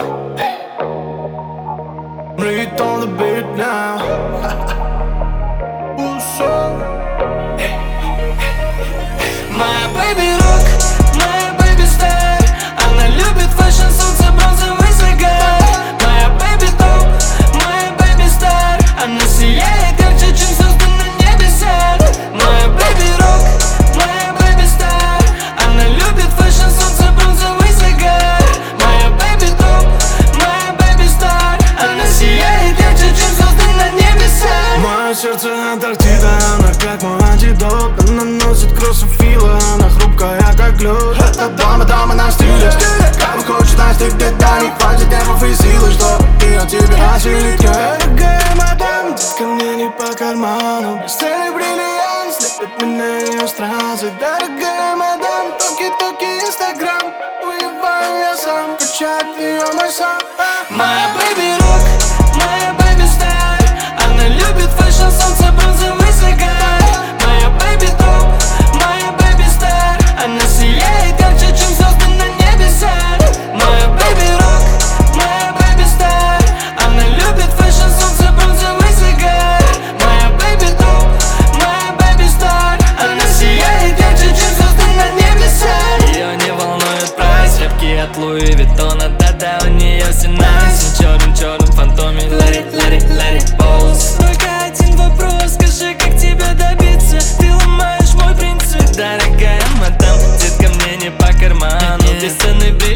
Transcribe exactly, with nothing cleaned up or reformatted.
Breathe on the beat now. Моя baby rock, моя baby star. Она любит фэшн, солнце, бронзовый загар. Моя baby топ, моя baby star. Она сияет ярче, чем звезды на небесах. Моя baby rock, моя baby star. Она любит фэшн, солнце, бронзовый загар. Моя baby топ, моя baby star. Она сияет ярче, чем звезды на небесах. Мое сердце Антарктида, она как мой антидот. Она носит кроссофила, она хрупкая как лед. Это дама, дама на стиле, как хочет настигнуть, да не хватит нервов и силы, чтобы ее тебе осилить. Дорогая мадам, детка мне не по карману. Блестели бриллиант, слепит меня ее странцы. Дорогая мадам, токи-токи инстаграм. Уебаю я сам, качает ее мой сам. Моя baby rock, моя baby star. Она любит фэшн, солнце, бронзовый загар. Моя baby топ, моя baby star. Она сияет ярче, чем звезды на небесах. Моя baby rock, моя baby star. Она любит фэшн, солнце, бронзовый загар. Моя baby топ, моя baby star. Она сияет ярче, чем звезды на небесах. Ее не волнует прайс, репки от Луи Виттона. Да-да, у нее все найс. Черным-черным фантоме, let it, let it, let it pose. Только один вопрос, скажи, как тебя добиться? Ты ломаешь мой принцип. Дорогая мадам, детка мне не по карману. Бесценный бриллиант.